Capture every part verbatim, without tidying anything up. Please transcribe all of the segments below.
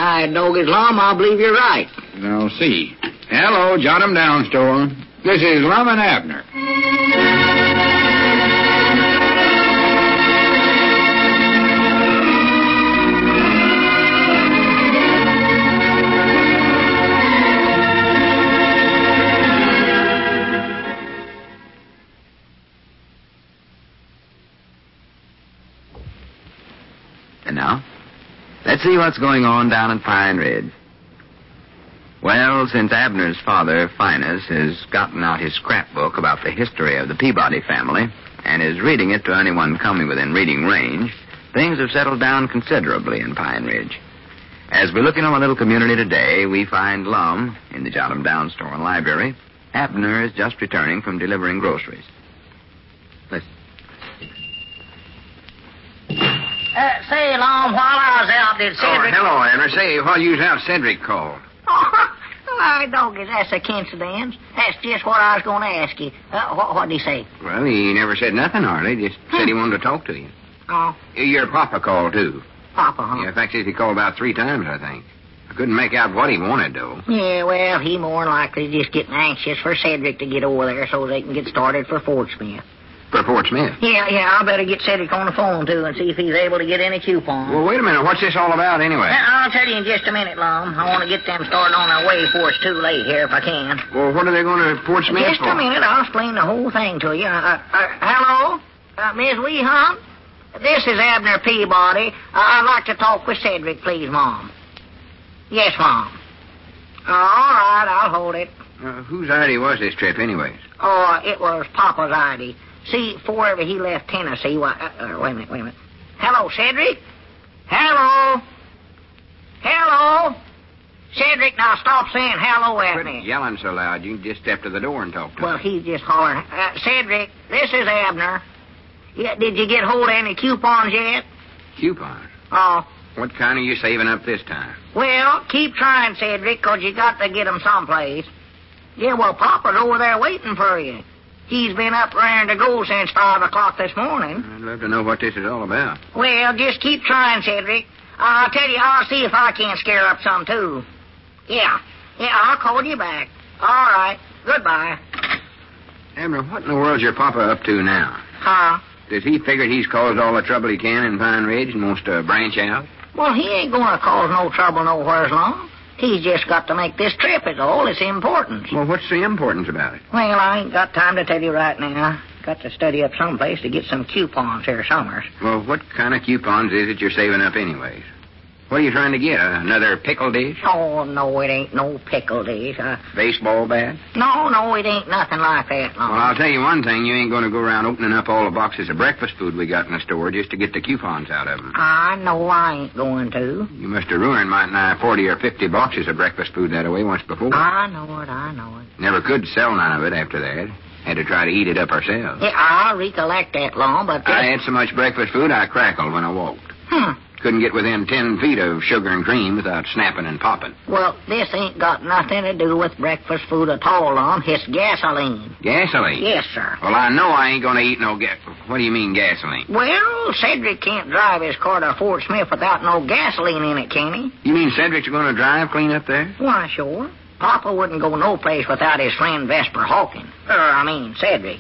I dog his Lum, I believe you're right. Now, see. Hello, Jot 'em Down store. This is Lum and Abner. And now, let's see what's going on down at Pine Ridge. Well, since Abner's father, Finis, has gotten out his scrapbook about the history of the Peabody family and is reading it to anyone coming within reading range, things have settled down considerably in Pine Ridge. As we look into our little community today, we find Lum in the Jot 'em Down store and library. Abner is just returning from delivering groceries. Listen. Uh, say, Lum, while I was out, did Cedric... Oh, hello, Abner. Say, while you was out, Cedric called. Oh, I dog it. That's a coincidence. That's just what I was going to ask you. Uh, what, what did he say? Well, he never said nothing, hardly. Just Hmm. said he wanted to talk to you. Oh, Your papa called, too. Papa, huh? Yeah, in fact, he called about three times, I think. I couldn't make out what he wanted, though. Yeah, well, he more than likely just getting anxious for Cedric to get over there so they can get started for Fort Smith. For Fort Smith. Yeah, yeah, I better get Cedric on the phone, too, and see if he's able to get any coupons. Well, wait a minute. What's this all about, anyway? Uh, I'll tell you in just a minute, Lum. I want to get them started on their way before it's too late here, if I can. Well, what are they going to Fort Smith Just for? a minute. I'll explain the whole thing to you. Uh, uh, hello? Uh, Miss Weehunt? This is Abner Peabody. Uh, I'd like to talk with Cedric, please, Mom. Yes, Mom. Uh, all right, I'll hold it. Uh, whose idea was this trip, anyways? Oh, it was Papa's idea. See, before ever he left Tennessee, why, uh, uh, wait a minute, wait a minute. Hello, Cedric? Hello? Hello? Cedric, now stop saying hello at Quit me. yelling so loud. You can just step to the door and talk to Well, him. he's just hollering. Uh, Cedric, this is Abner. Yeah, did you get hold of any coupons yet? Coupons? Oh, What kind are you saving up this time? well, keep trying, Cedric, 'cause you got to get 'em someplace. Yeah, well, Papa's over there waiting for you. He's been up raring to go since five o'clock this morning. I'd love to know what this is all about. Well, just keep trying, Cedric. I'll tell you, I'll see if I can't scare up some, too. Yeah. Yeah, I'll call you back. All right. Goodbye. Abner, what in the world's your papa up to now? Huh? Does he figure he's caused all the trouble he can in Pine Ridge and wants to branch out? Well, he ain't going to cause no trouble nowheres long. He's just got to make this trip is all. It's important. Well, what's the importance about it? Well, I ain't got time to tell you right now. Got to study up someplace to get some coupons here summers. Well, what kind of coupons is it you're saving up anyways? What are you trying to get? Another pickle dish? Oh, no, it ain't no pickle dish. Uh, Baseball bat? no, no, it ain't nothing like that, Long. Well, I'll tell you one thing. You ain't going to go around opening up all the boxes of breakfast food we got in the store just to get the coupons out of them. I know I ain't going to. You must have ruined my nigh forty or fifty boxes of breakfast food that way once before. I know it, I know it. Never could sell none of it after that. Had to try to eat it up ourselves. Yeah, I recollect that, Long, but... I had so much breakfast food I crackled when I walked. Hmm. Couldn't get within ten feet of sugar and cream without snapping and popping. Well, this ain't got nothing to do with breakfast food at all, Long. It's gasoline. Gasoline? Yes, sir. Well, I know I ain't going to eat no gas. What do you mean, gasoline? Well, Cedric can't drive his car to Fort Smith without no gasoline in it, can he? You mean Cedric's going to drive clean up there? Why, sure. Papa wouldn't go no place without his friend Vesper Hawkins. Er, I mean, Cedric.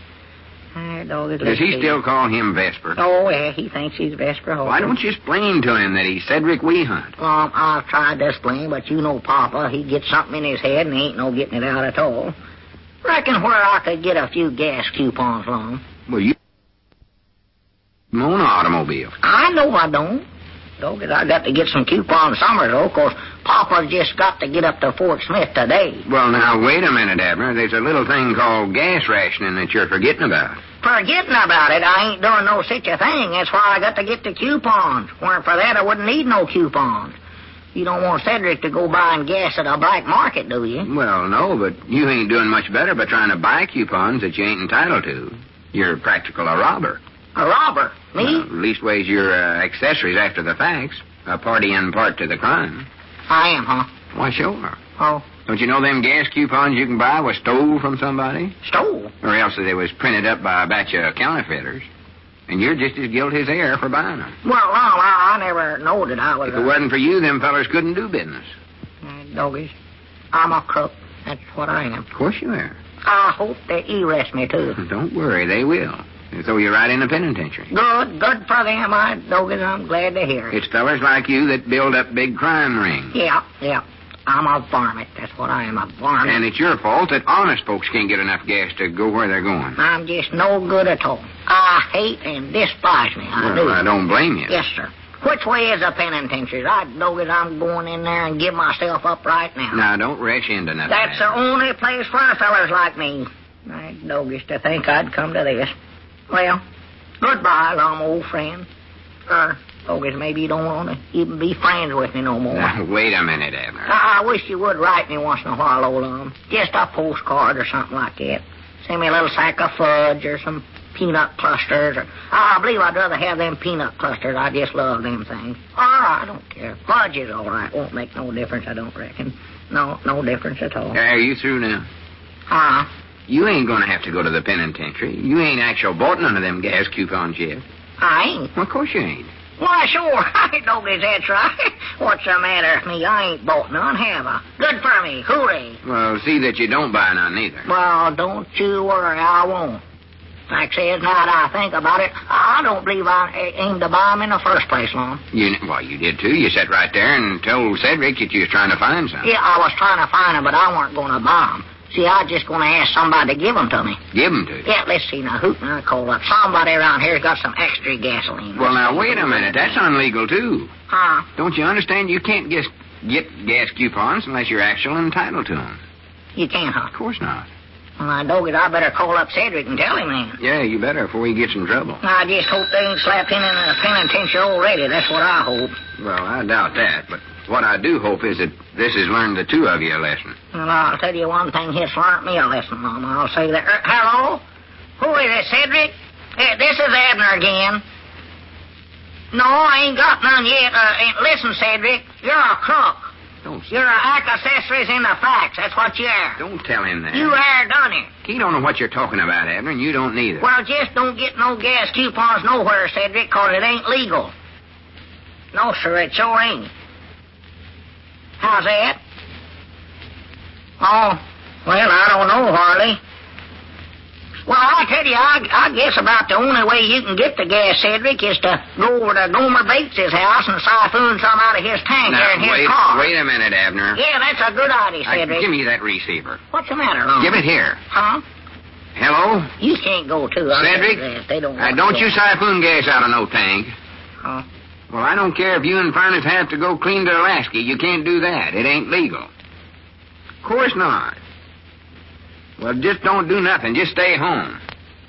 Ah, dog, it Does he let's see. still call him Vesper? Oh, yeah, he thinks he's Vesper Hawkins. Why don't you explain to him that he's Cedric Weehunt? Um, I've tried to explain, but you know Papa, he gets something in his head and he ain't no getting it out at all. Reckon where I could get a few gas coupons, Long. Well, you own an automobile. I know I don't. Dog, I got to get some coupons somewhere, though, 'cause Papa just got to get up to Fort Smith today. Well, now, wait a minute, Abner. There's a little thing called gas rationing that you're forgetting about. Forgetting about it, I ain't doing no such a thing. That's why I got to get the coupons. Weren't for that, I wouldn't need no coupons. You don't want Cedric to go buying gas at a black market, do you? Well, no, but you ain't doing much better by trying to buy coupons that you ain't entitled to. You're practical a robber. A robber? Me? Well, leastways, you're uh, accessories after the facts. A party in part to the crime. I am, huh? Why, sure. Oh, Don't you know them gas coupons you can buy was stole from somebody? stole? Or else they was printed up by a batch of counterfeiters. And you're just as guilty as they are for buying them. Well, Lum, I, I never knowed that I was... If it wasn't for you, them fellers couldn't do business. Uh, doggies, I'm a crook. That's what I am. Of course you are. I hope they arrest me, too. Don't worry, they will. They'll throw you right in the penitentiary. Good, good for them. I, doggies, I'm glad to hear it. It's fellers like you that build up big crime rings. Yeah, yeah. I'm a varmint. That's what I am, a varmint. And it's your fault that honest folks can't get enough gas to go where they're going. I'm just no good at all. I hate and despise me. I well, do. I don't blame you. Yes, sir. Which way is the penitentiary? I know that I'm going in there and give myself up right now. Now, don't rush into nothing. That's the only place for fellers like me. I doggies to think I'd come to this. Well, goodbye, Lum, old friend. Uh, doggies, maybe you don't want to even be friends with me no more. Now, wait a minute, Abner. I, I wish you would write me once in a while, old Lum. Just a postcard or something like that. Send me a little sack of fudge or some peanut clusters. Or, I believe I'd rather have them peanut clusters. I just love them things. Or I don't care. Fudge is all right. Won't make no difference, I don't reckon. No, no difference at all. Are you through now? Huh? You ain't going to have to go to the penitentiary. You ain't actually bought none of them gas coupons yet. I ain't. Well, of course you ain't. Why, sure. I don't guess that's right. What's the matter with me? I ain't bought none, have I? Good for me. Hooray. Well, see that you don't buy none either. Well, don't you worry. I won't. Like I said, now that I think about it, I don't believe I aimed to buy them in the first place, Lum. You, well, you did, too. You sat right there and told Cedric that you was trying to find some. Yeah, I was trying to find them, but I weren't going to buy them. See, I was just going to ask somebody to give them to me. Give them to you? Yeah, let's see. Now, who can I call up? Somebody around here's got some extra gasoline. Well, now, wait a minute. That's illegal, too. Huh? Don't you understand? You can't just get gas coupons unless you're actually entitled to them. You can't, huh? Of course not. Well, I know it. I better call up Cedric and tell him then. Yeah, you better before he gets in trouble. I just hope they ain't slapped him in the penitentiary already. That's what I hope. Well, I doubt that, but what I do hope is that this has learned the two of you a lesson. Well, I'll tell you one thing. It's learned me a lesson, Mama. I'll say that. Er, hello? Who is it, Cedric? Uh, this is Abner again. No, I ain't got none yet. Uh, listen, Cedric, you're a crook. Don't. You're a accessories in the facts. That's what you are. Don't tell him that. You are done it. He don't know what you're talking about, Abner, and you don't neither. Well, just don't get no gas coupons nowhere, Cedric, 'cause it ain't legal. No, sir, it sure ain't. How's that? Oh, well, I don't know, hardly. Well, I tell you, I, I guess about the only way you can get the gas, Cedric, is to go over to Gomer Bates' house and siphon some out of his tank now, there in his wait, car. wait a minute, Abner. Yeah, that's a good idea, Cedric. I, give me that receiver. What's the matter, Lum? Give it here. Huh? Hello? You can't go, too. Cedric? They don't uh, don't you go. siphon gas out of no tank. Huh? Well, I don't care if you and Furnace have to go clean to Alaska. You can't do that. It ain't legal. Of course not. Well, just don't do nothing. Just stay home.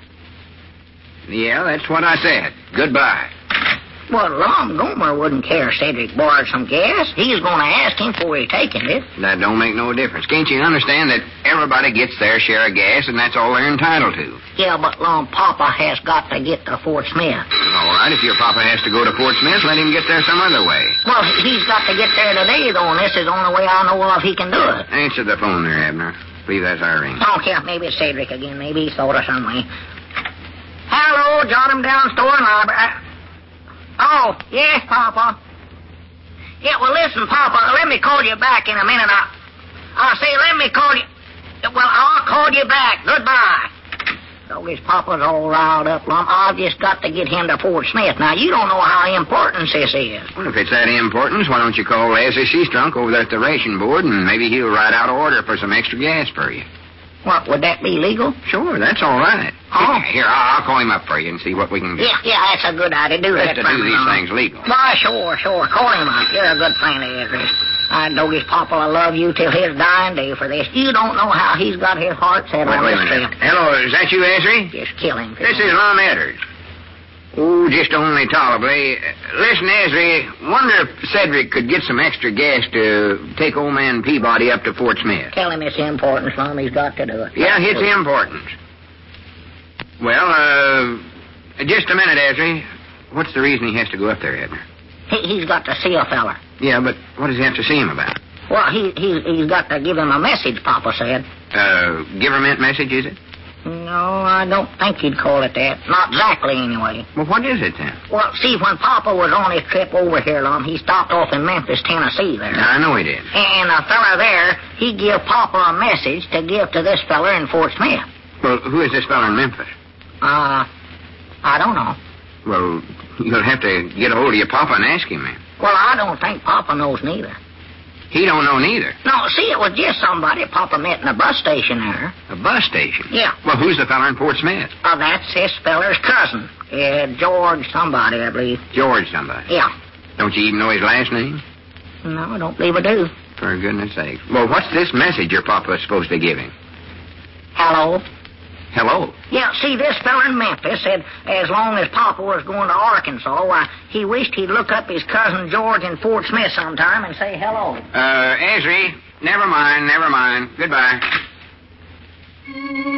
Yeah, that's what I said. Goodbye. Well, Lum, Gomer wouldn't care if Cedric borrowed some gas. He's going to ask him before he's taking it. That don't make no difference. Can't you understand that everybody gets their share of gas, and that's all they're entitled to? Yeah, but Lum, Papa has got to get to Fort Smith. All right, if your papa has to go to Fort Smith, let him get there some other way. Well, he's got to get there today, though, and this is the only way I know of he can do it. Answer the phone there, Abner. I believe that's our ring. Oh, yeah, maybe it's Cedric again. Maybe he's thought of some way. Hello, jot him down, store and library. Oh, yes, Papa. Yeah, well, listen, Papa, let me call you back in a minute. I, I'll say, let me call you. Well, I'll call you back. Goodbye. So his Papa's all riled up, Lum. I've just got to get him to Fort Smith. Now, you don't know how important this is. Well, if it's that importance, why don't you call Leslie Seastrunk over there at the ration board, and maybe he'll write out an order for some extra gas for you. What, would that be legal? Sure, that's all right. Oh. Here, I'll, I'll call him up for you and see what we can do. Yeah, yeah, that's a good idea. Do Best that to for do me, these Lum. things legal. Why, sure, sure. Call him up. You're a good friend of his. I know his Papa will love you till his dying day for this. You don't know how he's got his heart set Wait, on wait this a minute. trip. Hello, is that you, Esri? Just kill him. This is Lum Edwards. Oh, just only tolerably. Listen, Esri, wonder if Cedric could get some extra gas to take old man Peabody up to Fort Smith. Tell him it's important, Lum. He's got to do it. Yeah, it's important. Well, uh, just a minute, Esri. What's the reason he has to go up there, Edna? He, he's got to see a feller. Yeah, but what does he have to see him about? Well, he, he, he's got to give him a message, Papa said. Uh, government message, is it? No, I don't think you'd call it that. Not exactly, anyway. Well, what is it, then? Well, see, when Papa was on his trip over here, Lum, he stopped off in Memphis, Tennessee there. I know he did. And a fella there, he give Papa a message to give to this fella in Fort Smith. Well, who is this fella in Memphis? Uh, I don't know. Well, you'll have to get a hold of your papa and ask him, man. Well, I don't think Papa knows neither. He don't know neither. No, see, it was just somebody Papa met in a bus station there. A bus station? Yeah. Well, who's the fella in Fort Smith? Uh, that's this feller's cousin. Uh, George somebody, I believe. George somebody? Yeah. Don't you even know his last name? No, I don't believe I do. For goodness sake. Well, what's this message your papa is supposed to give him? Hello? Hello? Yeah, see, this fella in Memphis said as long as Papa was going to Arkansas, why, he wished he'd look up his cousin George in Fort Smith sometime and say hello. Uh, Esri, never mind, never mind. Goodbye.